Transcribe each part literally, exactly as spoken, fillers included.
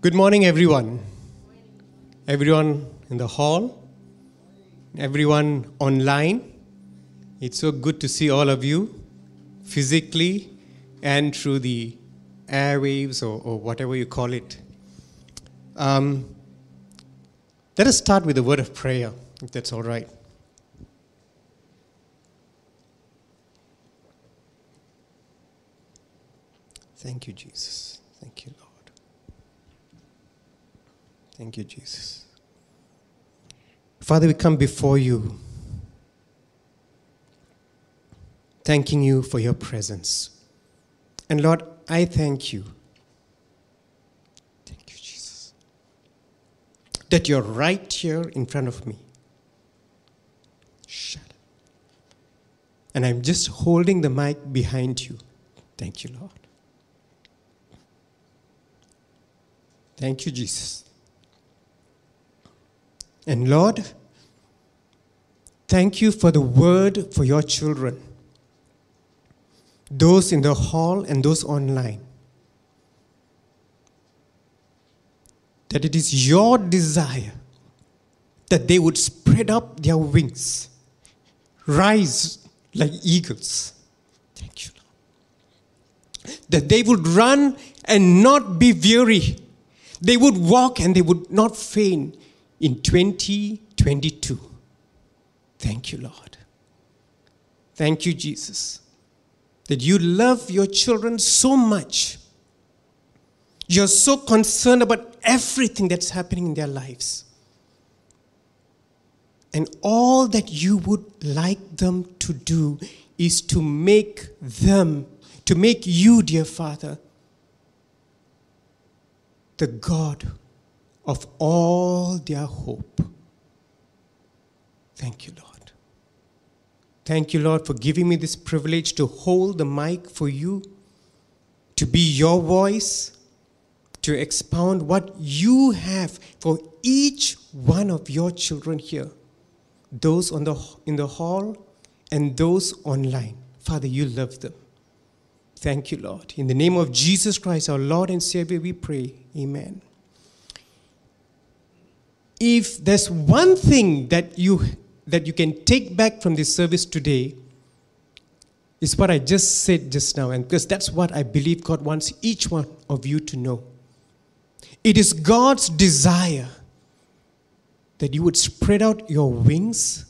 Good morning, everyone. Everyone in the hall, everyone online. It's so good to see all of you physically and through the airwaves or, or whatever you call it. Um, let us start with a word of prayer, if that's all right. Thank you, Jesus. Thank you, Lord. Thank you, Jesus. Father, we come before you, thanking you for your presence. And Lord, I thank you. Thank you, Jesus. That you're right here in front of me. Shut up. And I'm just holding the mic behind you. Thank you, Lord. Thank you, Jesus. And Lord, thank you for the word for your children, those in the hall and those online, that it is your desire that they would spread up their wings, rise like eagles. Thank you, Lord. That they would run and not be weary. They would walk and they would not faint in twenty twenty-two. Thank you, Lord. Thank you, Jesus, that you love your children so much. You're so concerned about everything that's happening in their lives. And all that you would like them to do is to make them, to make you, dear Father, the God of all their hope. Thank you, Lord. Thank you, Lord, for giving me this privilege to hold the mic for you, to be your voice, to expound what you have for each one of your children here, those on the, in the hall and those online. Father, you love them. Thank you, Lord. In the name of Jesus Christ, our Lord and Savior, we pray. Amen. If there's one thing that you that you can take back from this service today, is what I just said just now, and because that's what I believe God wants each one of you to know. It is God's desire that you would spread out your wings,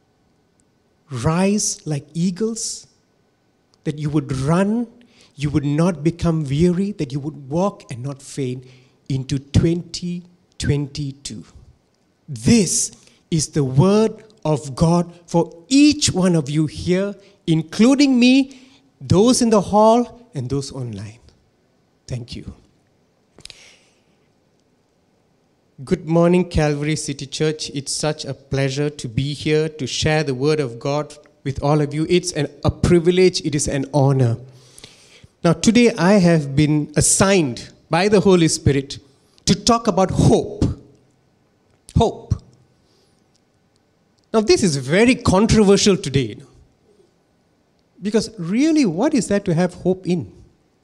rise like eagles, that you would run, you would not become weary, that you would walk and not faint into twenty twenty-two. This is the word of God for each one of you here, including me, those in the hall, and those online. Thank you. Good morning, Calvary City Church. It's such a pleasure to be here to share the word of God with all of you. It's an, a privilege. It is an honor. Now, today I have been assigned by the Holy Spirit to talk about hope. Hope. Now, this is very controversial today. Because really, what is there to have hope in?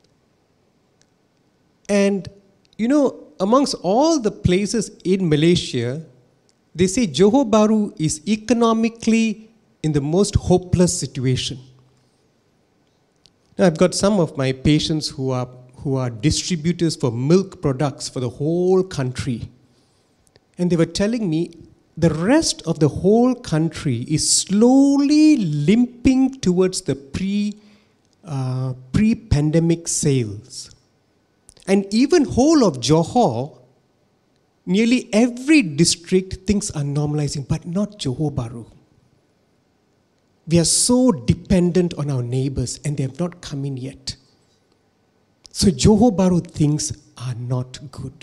And, you know, amongst all the places in Malaysia, they say Johor Bahru is economically in the most hopeless situation. Now, I've got some of my patients who are, who are distributors for milk products for the whole country. And they were telling me the rest of the whole country is slowly limping towards the pre, uh, pre-pandemic sales. And even whole of Johor, nearly every district, things are normalizing, but not Johor Bahru. We are so dependent on our neighbors and they have not come in yet. So Johor Bahru things are not good.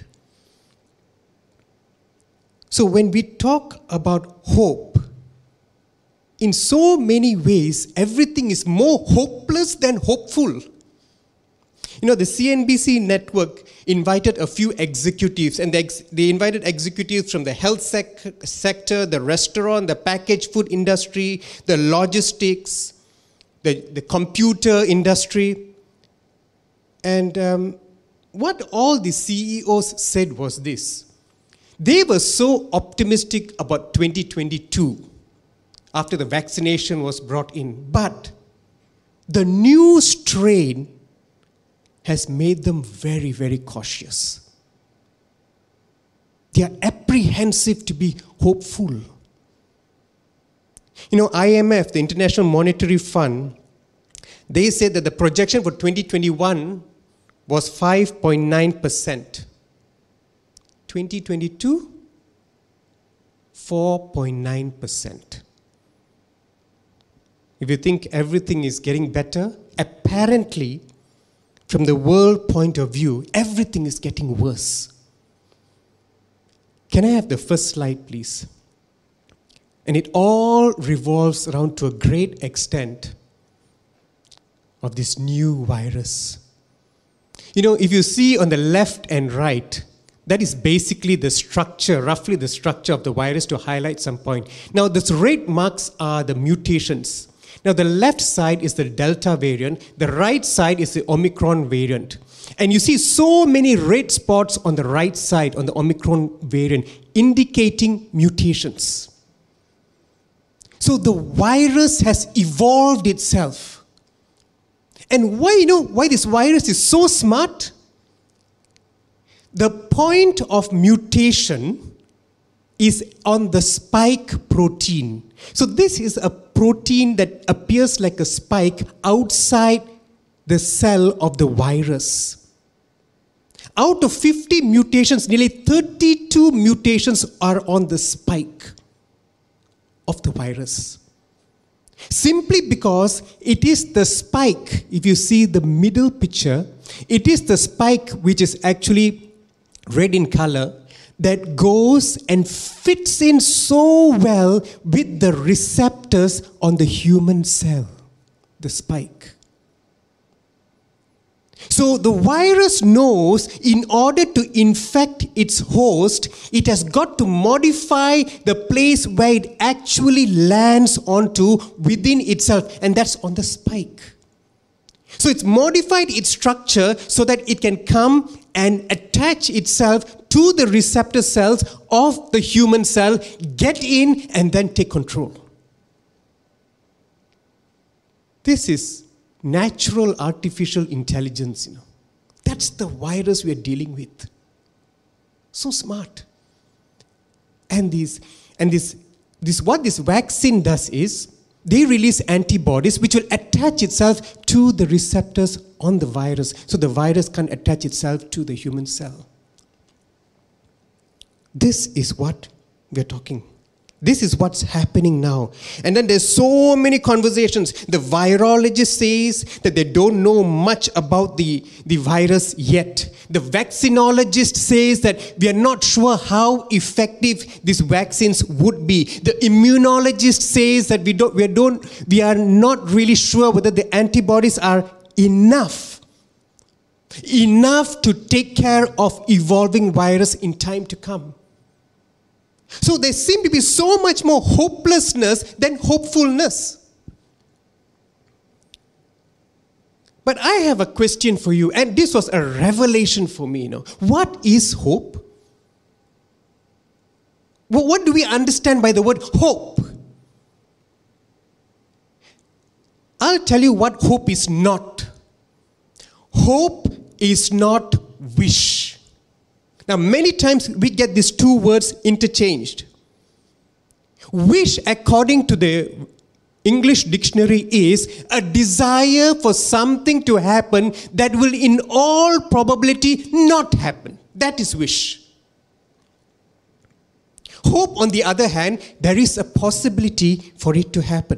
So when we talk about hope, in so many ways, everything is more hopeless than hopeful. You know, the C N B C network invited a few executives, and they, ex- they invited executives from the health sec- sector, the restaurant, the packaged food industry, the logistics, the, the computer industry. And um, what all the C E Os said was this. They were so optimistic about twenty twenty-two after the vaccination was brought in. But the new strain has made them very, very cautious. They are apprehensive to be hopeful. You know, I M F, the International Monetary Fund, they said that the projection for twenty twenty-one was five point nine percent. twenty twenty-two, four point nine percent. If you think everything is getting better, apparently, from the world point of view, everything is getting worse. Can I have the first slide, please? And it all revolves around, to a great extent, of this new virus. You know, if you see on the left and right, that is basically the structure, roughly the structure of the virus, to highlight some point. Now, the red marks are the mutations. Now, the left side is the Delta variant. The right side is the Omicron variant. And you see so many red spots on the right side, on the Omicron variant, indicating mutations. So the virus has evolved itself. And why, you know, why this virus is so smart? The point of mutation is on the spike protein. So this is a protein that appears like a spike outside the cell of the virus. Out of fifty mutations, nearly thirty-two mutations are on the spike of the virus. Simply because it is the spike, if you see the middle picture, it is the spike which is actually red in color, that goes and fits in so well with the receptors on the human cell, the spike. So the virus knows in order to infect its host, it has got to modify the place where it actually lands onto within itself, and that's on the spike. So it's modified its structure so that it can come and attach itself to the receptor cells of the human cell, get in, and then take control. This is natural artificial intelligence, you know. That's the virus we are dealing with. So smart. And this, and this, this, what this vaccine does is, they release antibodies which will attach itself to the receptors on the virus, so the virus can attach itself to the human cell. This is what we're talking. This is what's happening now. And then there's so many conversations. The virologist says that they don't know much about the, the virus yet. The vaccinologist says that we are not sure how effective these vaccines would be. The immunologist says that we don't, we don't, we are not really sure whether the antibodies are enough. Enough to take care of evolving virus in time to come. So there seems to be so much more hopelessness than hopefulness. But I have a question for you, and this was a revelation for me. You know, what is hope? Well, what do we understand by the word hope? I'll tell you what hope is not. Hope is not wish. Now, many times we get these two words interchanged. Wish, according to the English dictionary, is a desire for something to happen that will in all probability not happen. That is wish. Hope, on the other hand, there is a possibility for it to happen.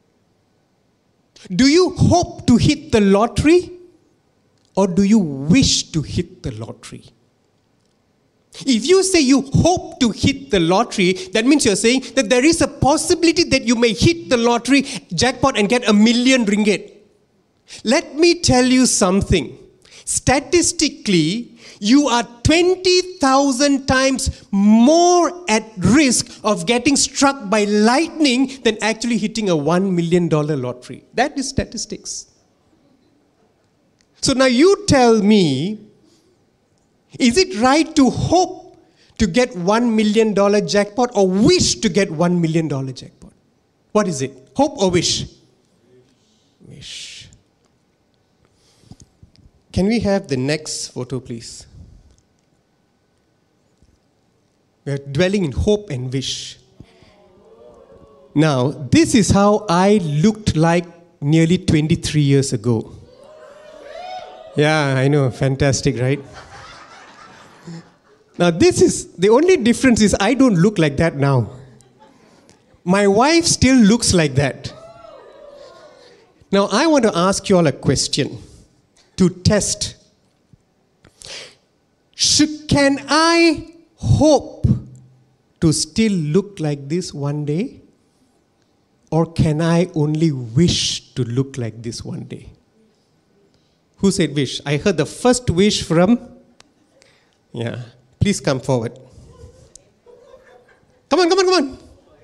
Do you hope to hit the lottery, or do you wish to hit the lottery? If you say you hope to hit the lottery, that means you're saying that there is a possibility that you may hit the lottery jackpot and get a million ringgit. Let me tell you something. Statistically, you are twenty thousand times more at risk of getting struck by lightning than actually hitting a one million dollar lottery. That is statistics. So now you tell me Is it right to hope to get one million dollar jackpot or wish to get one million dollar jackpot? What is it? Hope or wish? Wish. Can we have the next photo, please? We are dwelling in hope and wish. Now, this is how I looked like nearly twenty-three years ago. Yeah, I know, fantastic, right? Now, this is, the only difference is I don't look like that now. My wife still looks like that. Now, I want to ask you all a question to test. Should, can I hope to still look like this one day? Or can I only wish to look like this one day? Who said wish? I heard the first wish from, yeah, please come forward. Come on, come on, come on.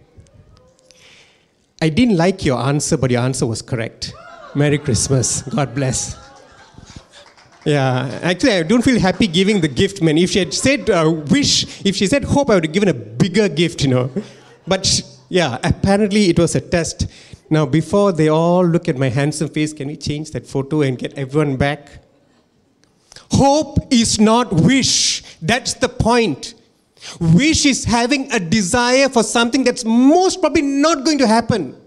I didn't like your answer, but your answer was correct. Merry Christmas. God bless. Yeah, actually, I don't feel happy giving the gift, man. If she had said uh, wish, if she said hope, I would have given a bigger gift, you know. But she, yeah, apparently it was a test. Now, before they all look at my handsome face, can we change that photo and get everyone back? Hope is not wish. That's the point. Wish is having a desire for something that's most probably not going to happen.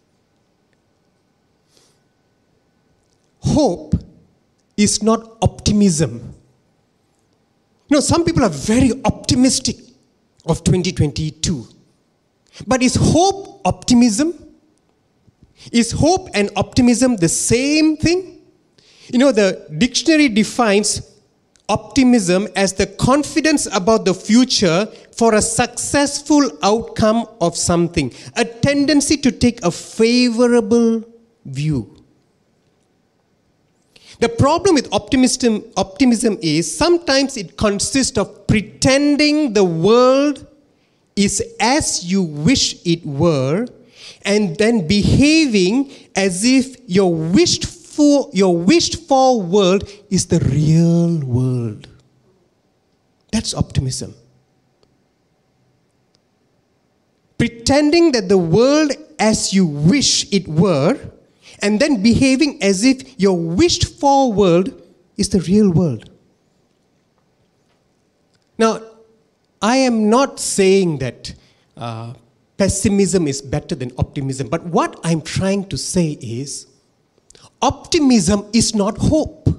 Hope is not optimism. You know, some people are very optimistic of twenty twenty-two. But is hope optimism? Is hope and optimism the same thing? You know, the dictionary defines optimism as the confidence about the future for a successful outcome of something, a tendency to take a favorable view. The problem with optimism, optimism is sometimes it consists of pretending the world is as you wish it were, and then behaving as if your wished for, your wished for world is the real world. That's optimism. Pretending that the world as you wish it were, and then behaving as if your wished for world is the real world. Now, I am not saying that uh, pessimism is better than optimism, but what I'm trying to say is optimism is not hope.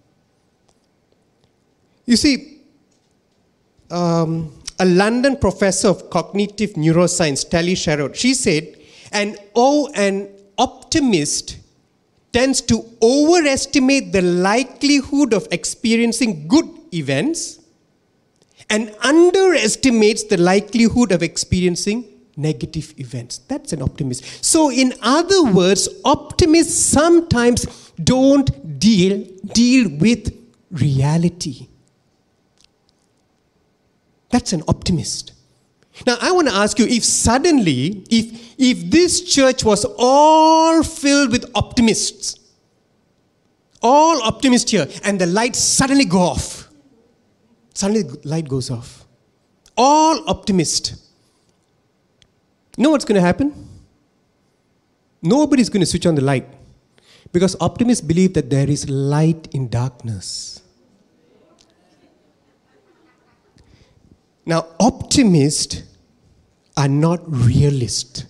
You see, um, a London professor of cognitive neuroscience, Tali Sharot, she said, an, oh, an optimist tends to overestimate the likelihood of experiencing good events and underestimates the likelihood of experiencing negative events. That's an optimist. So in other words, optimists sometimes don't deal, deal with reality. That's an optimist. Now I want to ask you, if suddenly, if, if this church was all filled with optimists, all optimists here, and the lights suddenly go off, suddenly the light goes off. All optimists. You know what's going to happen? Nobody's going to switch on the light. Because optimists believe that there is light in darkness. Now, optimists are not realists.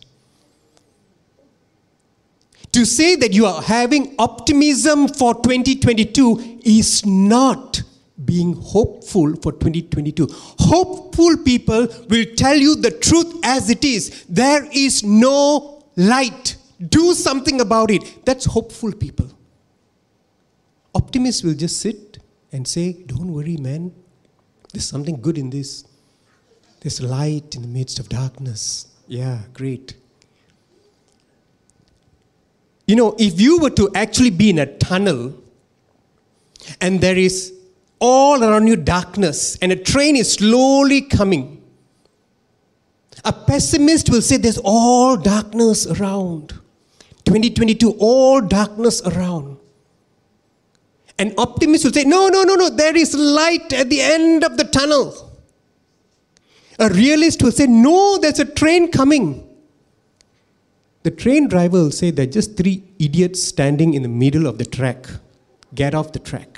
To say that you are having optimism for twenty twenty-two is not being hopeful for twenty twenty-two. Hopeful people will tell you the truth as it is. There is no light. Do something about it. That's hopeful people. Optimists will just sit and say, don't worry, man. There's something good in this. There's light in the midst of darkness. Yeah, great. You know, if you were to actually be in a tunnel and there is all around you darkness and a train is slowly coming, a pessimist will say there's all darkness around. twenty twenty-two, all darkness around. An optimist will say, no, no, no, no, there is light at the end of the tunnel. A realist will say, no, there's a train coming. The train driver will say, there are just three idiots standing in the middle of the track. Get off the track.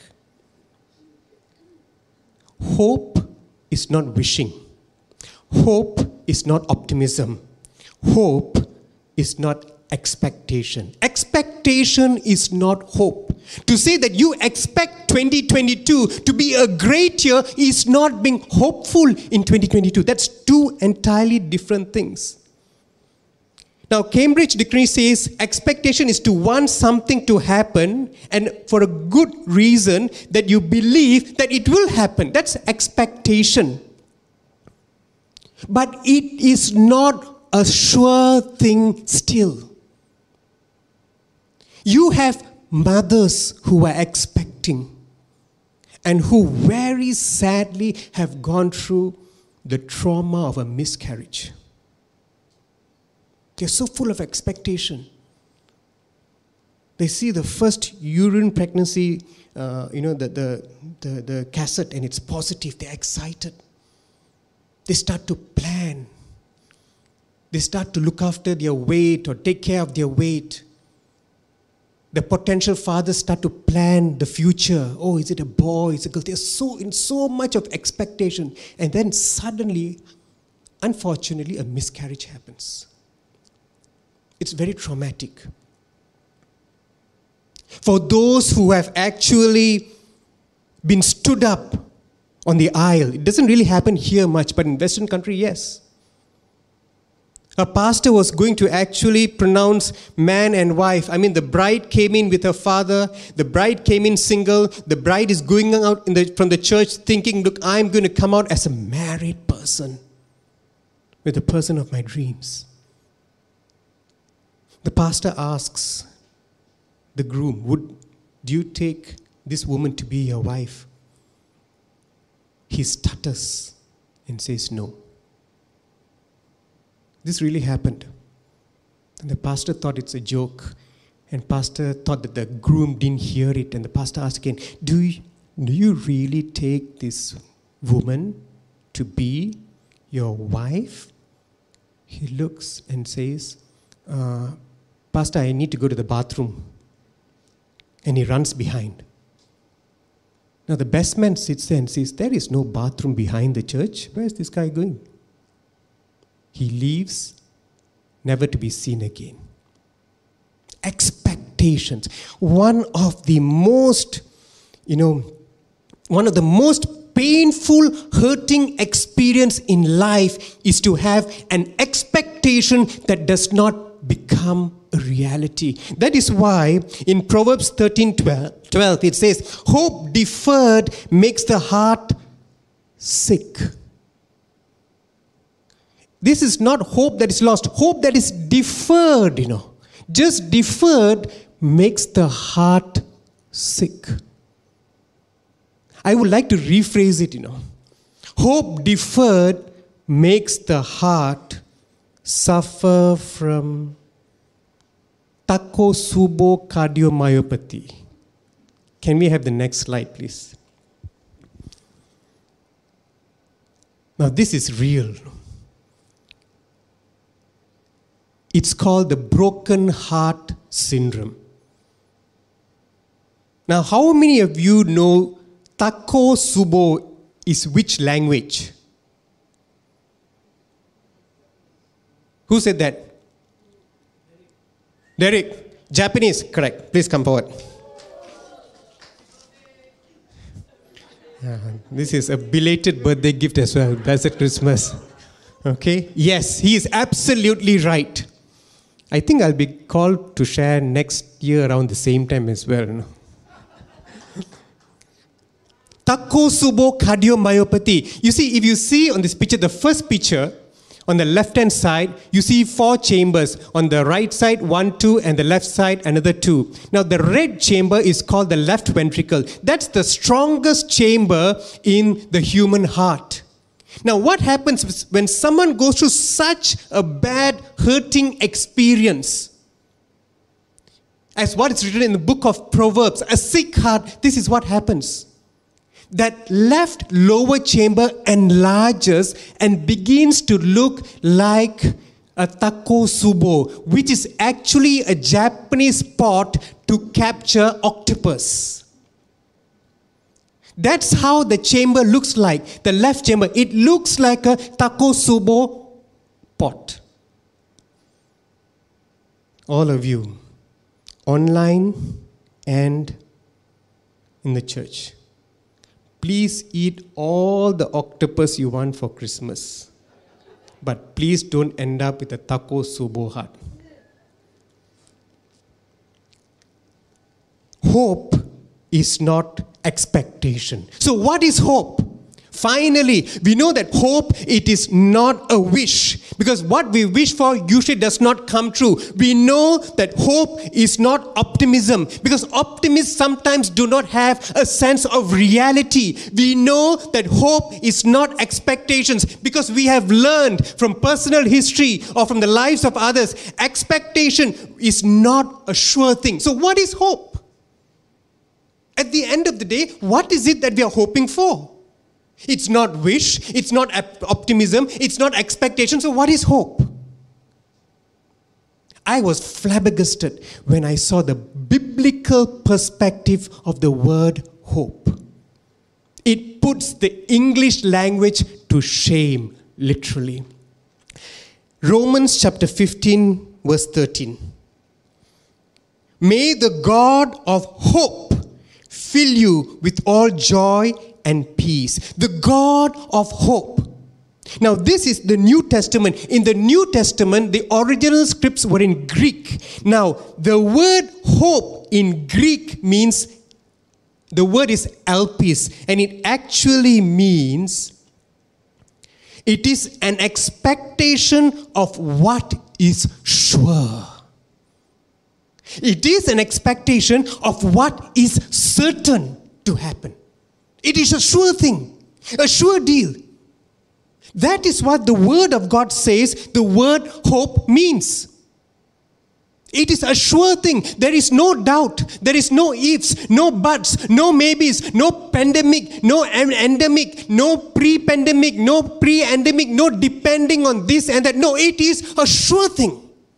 Hope is not wishing. Hope is not optimism. Hope is not expectation. Expectation is not hope. To say that you expect twenty twenty-two to be a great year is not being hopeful in twenty twenty-two. That's two entirely different things. Now, Cambridge Dictionary says expectation is to want something to happen and for a good reason that you believe that it will happen. That's expectation. But it is not a sure thing still. You have mothers who are expecting and who very sadly have gone through the trauma of a miscarriage. They're so full of expectation. They see the first urine pregnancy, uh, you know, the, the, the, the cassette, and it's positive. They're excited. They start to plan. They start to look after their weight or take care of their weight. The potential fathers start to plan the future. Oh, is it a boy? Is it a girl? They're so in so much of expectation. And then suddenly, unfortunately, a miscarriage happens. It's very traumatic. For those who have actually been stood up on the aisle, it doesn't really happen here much, but in Western country, yes. A pastor was going to actually pronounce man and wife. I mean, the bride came in with her father. The bride came in single. The bride is going out in the, from the church thinking, look, I'm going to come out as a married person with the person of my dreams. The pastor asks the groom, would do you take this woman to be your wife? He stutters and says no. This really happened. And the pastor thought it's a joke. And pastor thought that the groom didn't hear it. And the pastor asked again, do you, do you really take this woman to be your wife? He looks and says, uh, Pastor, I need to go to the bathroom. And he runs behind. Now the best man sits there and says, there is no bathroom behind the church. Where is this guy going? He leaves, never to be seen again. Expectations. One of the most, you know, one of the most painful, hurting experience in life is to have an expectation that does not become a reality. That is why in Proverbs thirteen twelve it says, hope deferred makes the heart sick. This is not hope that is lost. Hope that is deferred, you know. Just deferred makes the heart sick. I would like to rephrase it, you know. Hope deferred makes the heart suffer from Takotsubo cardiomyopathy. Can we have the next slide, please? Now, this is real. It's called the broken heart syndrome. Now, how many of you know Takotsubo is which language? Who said that? Derek. Japanese, correct. Please come forward. Uh, this is a belated birthday gift as well. Blessed Christmas. Okay? Yes, he is absolutely right. I think I'll be called to share next year around the same time as well. No? Takotsubo cardiomyopathy. You see, if you see on this picture, the first picture, on the left-hand side, you see four chambers. On the right side, one, two, and the left side, another two. Now, the red chamber is called the left ventricle. That's the strongest chamber in the human heart. Now, what happens when someone goes through such a bad, hurting experience? as what is written in the book of Proverbs, a sick heart, this is what happens. That left lower chamber enlarges and begins to look like a tako subo, which is actually a Japanese pot to capture octopus. That's how the chamber looks like, the left chamber. It looks like a tako subo pot. All of you, online and in the church, please eat all the octopus you want for Christmas. But please don't end up with a tako subo heart. Hope is not expectation. So what is hope? Finally, we know that hope, it is not a wish. Because what we wish for usually does not come true. We know that hope is not optimism. Because optimists sometimes do not have a sense of reality. We know that hope is not expectations. Because we have learned from personal history or from the lives of others, expectation is not a sure thing. So what is hope? At the end of the day, what is it that we are hoping for? It's not wish, it's not optimism, it's not expectation. So what is hope? I was flabbergasted when I saw the biblical perspective of the word hope. It puts the English language to shame, literally. Romans chapter fifteen, verse thirteen. May the God of hope fill you with all joy and peace. The God of hope. Now this is the New Testament. In the New Testament, the original scripts were in Greek. Now the word hope in Greek means, the word is elpis, and it actually means, it is an expectation of what is sure. It is an expectation of what is certain to happen. It is a sure thing, a sure deal. That is what the word of God says the word hope means. It is a sure thing. There is no doubt. There is no ifs, no buts, no maybes, no pandemic, no endemic, no pre-pandemic, no pre-endemic, no depending on this and that. No, it is a sure thing.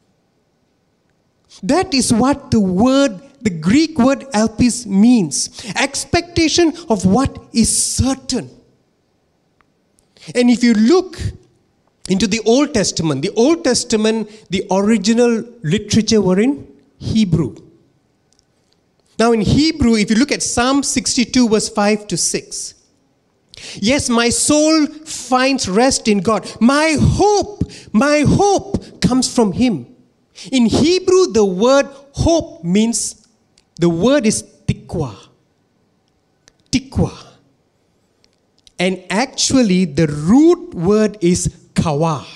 That is what the word, the Greek word elpis means. Expectation of what is certain. And if you look into the Old Testament, the Old Testament, the original literature were in Hebrew. Now in Hebrew, if you look at Psalm sixty-two, verse five to six. Yes, my soul finds rest in God. My hope, my hope comes from Him. In Hebrew, the word hope means, the word is tikwa. Tikwa. And actually, the root word is kawa.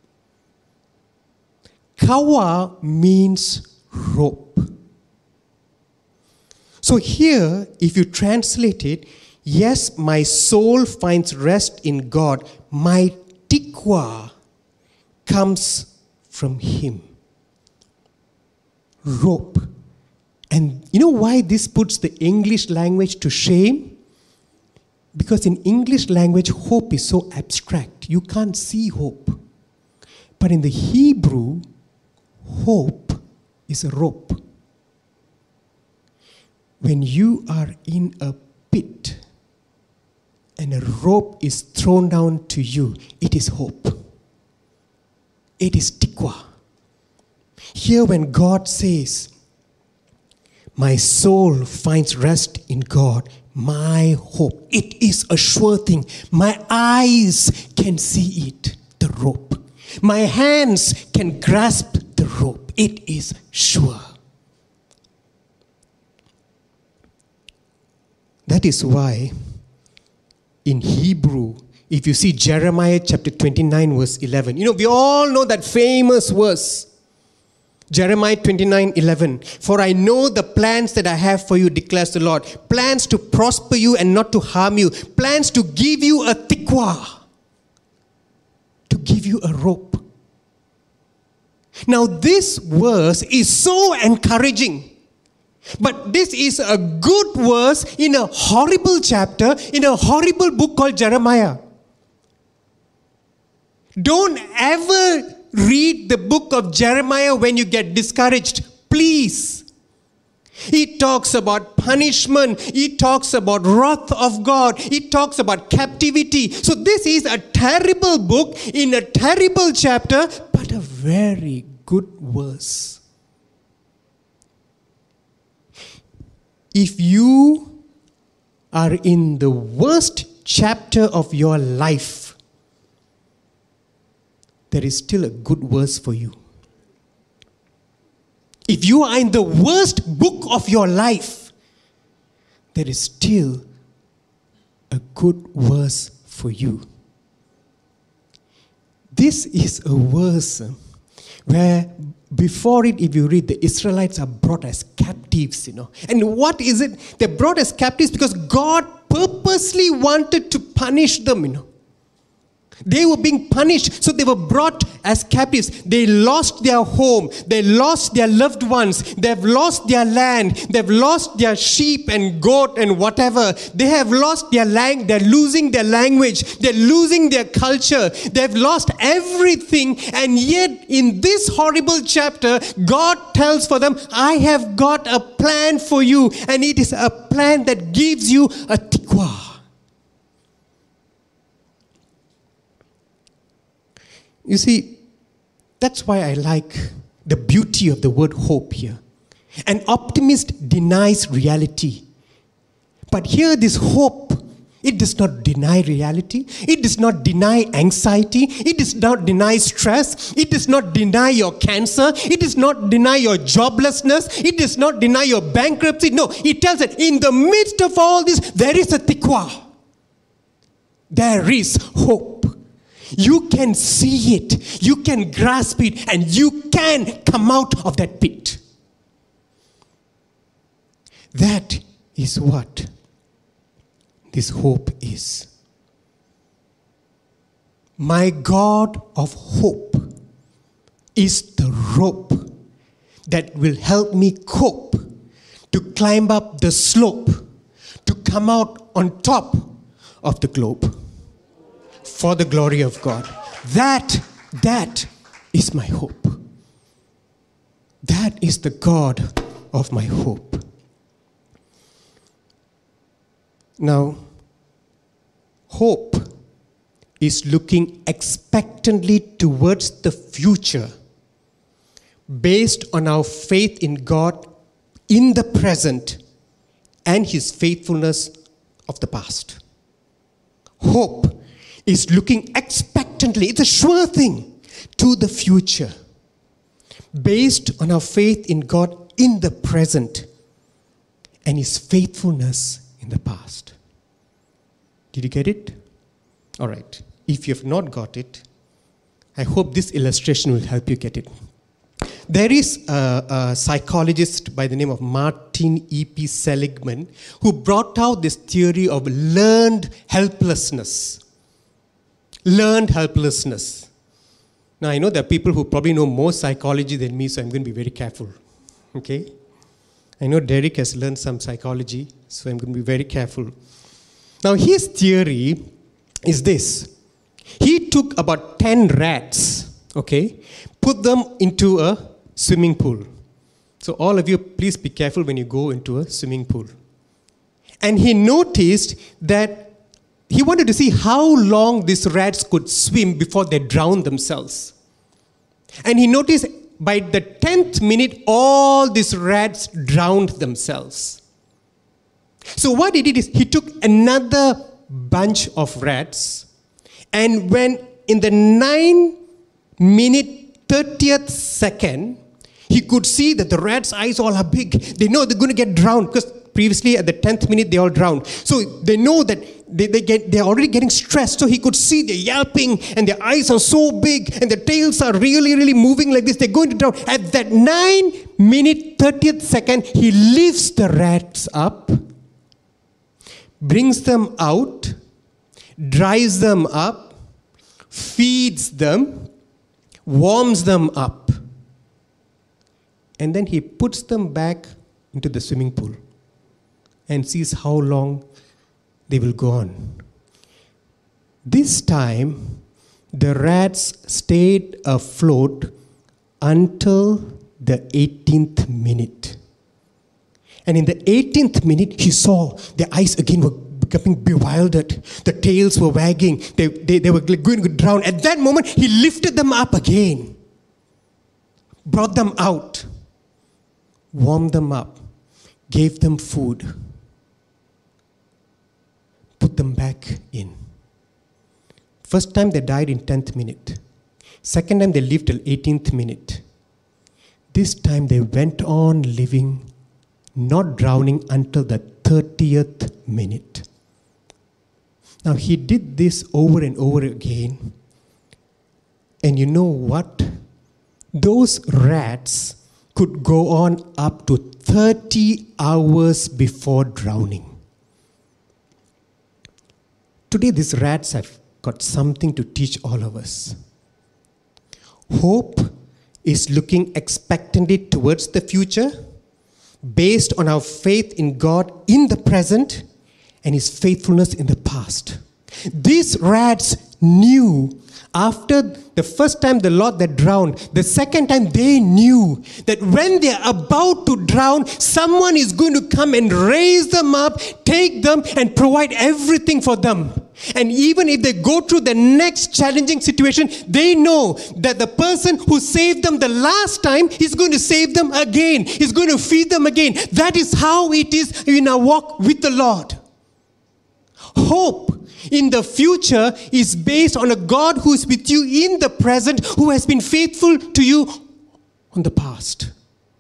Kawa means rope. So here, if you translate it, yes, my soul finds rest in God. My tikwa comes from Him. Rope. And you know why this puts the English language to shame? Because in English language, hope is so abstract. You can't see hope. But in the Hebrew, hope is a rope. When you are in a pit and a rope is thrown down to you, it is hope. It is tikwa. Here when God says, my soul finds rest in God, my hope, it is a sure thing. My eyes can see it, the rope. My hands can grasp the rope. It is sure. That is why in Hebrew, if you see Jeremiah chapter twenty-nine, verse eleven, you know, we all know that famous verse. Jeremiah twenty-nine eleven. For I know the plans that I have for you, declares the Lord. Plans to prosper you and not to harm you. Plans to give you a tikwa. To give you a rope. Now this verse is so encouraging. But this is a good verse in a horrible chapter, in a horrible book called Jeremiah. Don't ever read the book of Jeremiah when you get discouraged. Please. He talks about punishment. He talks about wrath of God. He talks about captivity. So this is a terrible book in a terrible chapter, but a very good verse. If you are in the worst chapter of your life, there is still a good verse for you. If you are in the worst book of your life, there is still a good verse for you. This is a verse where before it, if you read, the Israelites are brought as captives, you know. And what is it? They're brought as captives because God purposely wanted to punish them, you know. They were being punished, so they were brought as captives. They lost their home. They lost their loved ones. They've lost their land. They've lost their sheep and goat and whatever. They have lost their language. They're losing their language. They're losing their culture. They've lost everything. And yet, in this horrible chapter, God tells for them, I have got a plan for you. And it is a plan that gives you a tiqwa. You see, that's why I like the beauty of the word hope here. An optimist denies reality. But here this hope, it does not deny reality. It does not deny anxiety. It does not deny stress. It does not deny your cancer. It does not deny your joblessness. It does not deny your bankruptcy. No, it tells that in the midst of all this, there is a tiqwa. There is hope. You can see it, you can grasp it, and you can come out of that pit. That is what this hope is. My God of hope is the rope that will help me cope, to climb up the slope, to come out on top of the globe. For the glory of God. That, that is my hope. That is the God of my hope. Now, hope is looking expectantly towards the future based on our faith in God in the present and His faithfulness of the past. Hope is looking expectantly, it's a sure thing, to the future, based on our faith in God in the present and His faithfulness in the past. Did you get it? All right. If you have not got it, I hope this illustration will help you get it. There is a, a psychologist by the name of Martin E P Seligman who brought out this theory of learned helplessness. Learned helplessness. Now, I know there are people who probably know more psychology than me, so I'm going to be very careful. Okay? I know Derek has learned some psychology, so I'm going to be very careful. Now, his theory is this. He took about ten rats, okay, put them into a swimming pool. So all of you, please be careful when you go into a swimming pool. And he noticed that he wanted to see how long these rats could swim before they drowned themselves. And he noticed by the tenth minute, all these rats drowned themselves. So what he did is he took another bunch of rats, and when in the nine minute thirtieth second, he could see that the rats' eyes all are big. They know they're going to get drowned because previously at the tenth minute they all drowned. So they know that They, they get, they're already getting stressed. So he could see they're yelping and their eyes are so big and their tails are really, really moving like this. They're going to drown. At that nine minute thirtieth second, he lifts the rats up, brings them out, dries them up, feeds them, warms them up. And then he puts them back into the swimming pool and sees how long they will go on. This time, the rats stayed afloat until the eighteenth minute. And in the eighteenth minute, he saw their eyes again were becoming bewildered. The tails were wagging. They, they, they were going to drown. At that moment, he lifted them up again, brought them out, warmed them up, gave them food, put them back in. First time they died in tenth minute. Second time they lived till eighteenth minute. This time they went on living, not drowning until the thirtieth minute. Now he did this over and over again. And you know what? Those rats could go on up to thirty hours before drowning. Today these rats have got something to teach all of us. Hope is looking expectantly towards the future, based on our faith in God in the present and His faithfulness in the past. These rats knew after the first time the Lord that drowned, the second time they knew that when they are about to drown, someone is going to come and raise them up, take them and provide everything for them. And even if they go through the next challenging situation, they know that the person who saved them the last time is going to save them again. He's going to feed them again. That is how it is in our walk with the Lord. Hope in the future is based on a God who is with you in the present, who has been faithful to you on the past.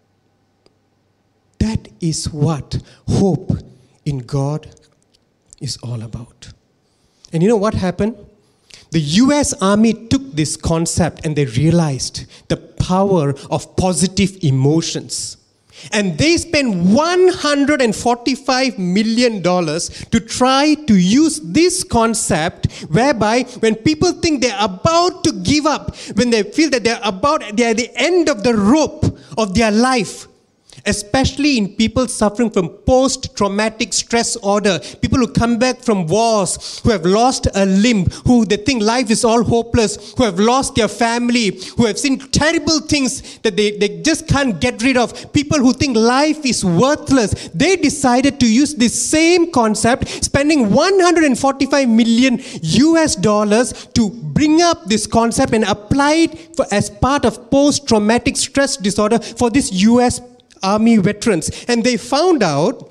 That is what hope in God is all about. And you know what happened? The U S Army took this concept and they realized the power of positive emotions. And they spent one hundred forty-five million dollars to try to use this concept whereby when people think they're about to give up, when they feel that they're about, they're at the end of the rope of their life, especially in people suffering from post-traumatic stress order, people who come back from wars, who have lost a limb, who they think life is all hopeless, who have lost their family, who have seen terrible things that they, they just can't get rid of, people who think life is worthless. They decided to use this same concept, spending one hundred forty-five million U S dollars to bring up this concept and apply it for, as part of post-traumatic stress disorder for this U S Army veterans. And they found out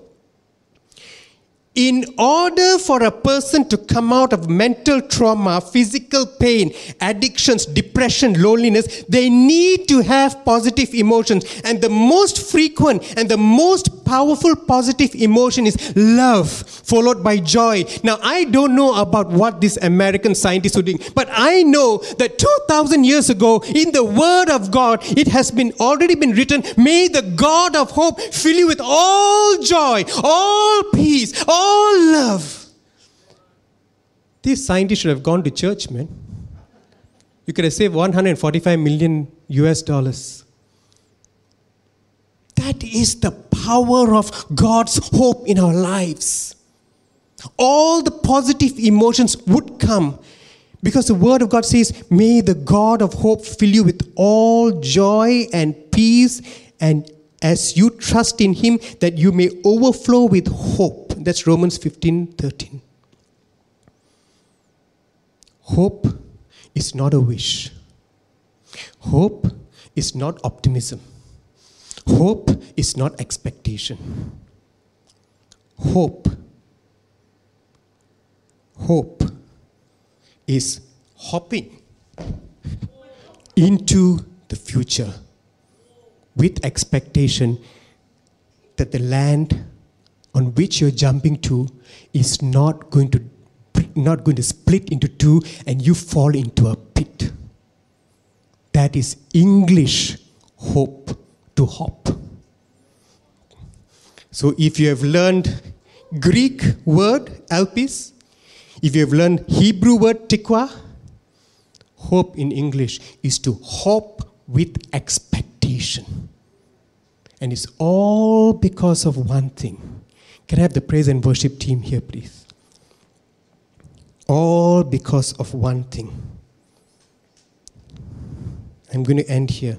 in order for a person to come out of mental trauma, physical pain, addictions, depression, loneliness, they need to have positive emotions. And the most frequent and the most powerful positive emotion is love, followed by joy. Now, I don't know about what these American scientists are doing, but I know that two thousand years ago, in the Word of God, it has been already been written, may the God of hope fill you with all joy, all peace, all All love. These scientists should have gone to church, man. You could have saved one hundred forty-five million U S dollars. That is the power of God's hope in our lives. All the positive emotions would come because the Word of God says, may the God of hope fill you with all joy and peace, and as you trust in Him, that you may overflow with hope. That's Romans fifteen thirteen. Hope is not a wish. Hope is not optimism. Hope is not expectation. Hope. Hope is hopping into the future with expectation that the land on which you're jumping to is not going to not going to split into two and you fall into a pit. That is English hope to hop. So if you have learned Greek word, elpis, if you have learned Hebrew word, tikwa, hope in English is to hop with expectation. And it's all because of one thing. Can I have the praise and worship team here, please? All because of one thing. I'm going to end here.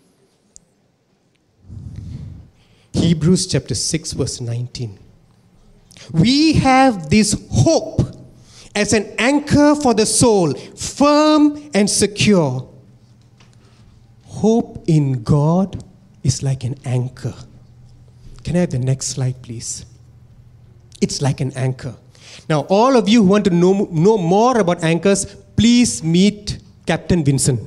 Hebrews chapter six, verse nineteen. We have this hope as an anchor for the soul, firm and secure. Hope in God is like an anchor. Can I have the next slide, please? It's like an anchor. Now, all of you who want to know, know more about anchors, please meet Captain Vincent.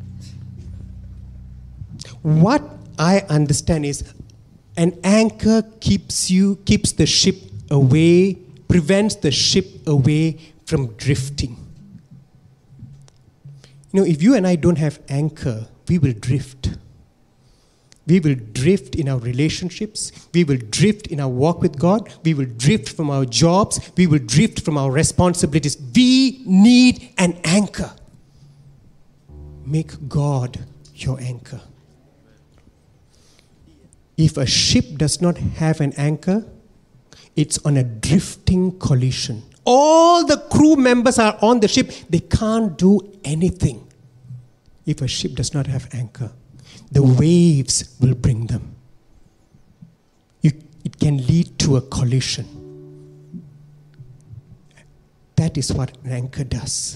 What I understand is an anchor keeps you, keeps the ship away, prevents the ship away from drifting. You know, if you and I don't have anchor, we will drift. We will drift in our relationships. We will drift in our walk with God. We will drift from our jobs. We will drift from our responsibilities. We need an anchor. Make God your anchor. If a ship does not have an anchor, it's on a drifting collision. All the crew members are on the ship. They can't do anything if a ship does not have anchor. The waves will bring them. You, it can lead to a collision. That is what an anchor does.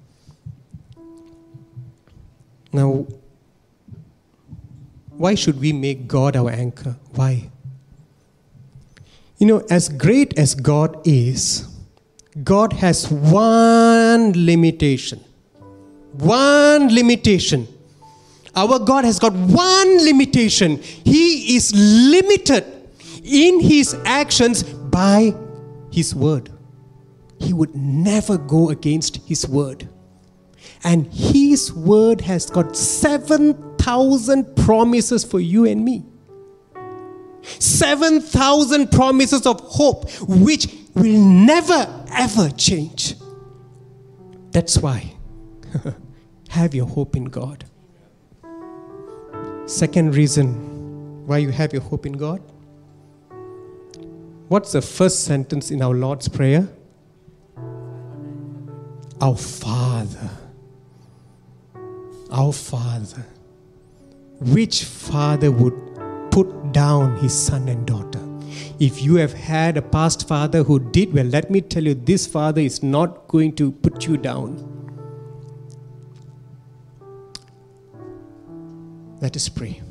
Now, why should we make God our anchor? Why? You know, as great as God is, God has one limitation. One limitation. Our God has got one limitation. He is limited in His actions by His word. He would never go against His word. And His word has got seven thousand promises for you and me. seven thousand promises of hope which will never ever change. That's why have your hope in God. Second reason why you have your hope in God. What's the first sentence in our Lord's Prayer? Our Father. Our Father. Which father would put down his son and daughter? If you have had a past father who did well, let me tell you, this father is not going to put you down. Let us pray.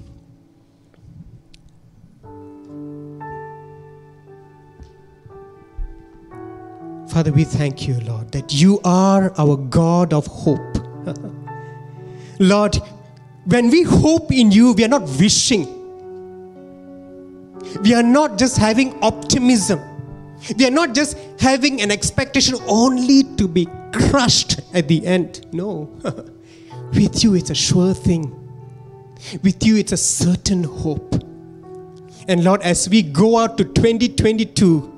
Father, we thank you, Lord, that you are our God of hope. Lord, when we hope in you, we are not wishing. We are not just having optimism. We are not just having an expectation only to be crushed at the end. No. With you, it's a sure thing. With you, it's a certain hope. And Lord, as we go out to twenty twenty-two,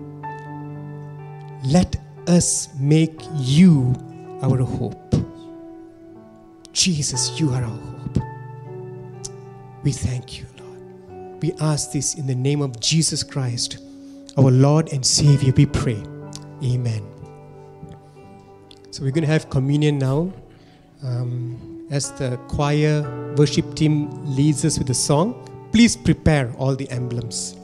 let us make you our hope. Jesus, you are our hope. We thank you, Lord. We ask this in the name of Jesus Christ, our Lord and Savior, we pray. Amen. So we're going to have communion now. Um, as the choir worship team leads us with a song, please prepare all the emblems.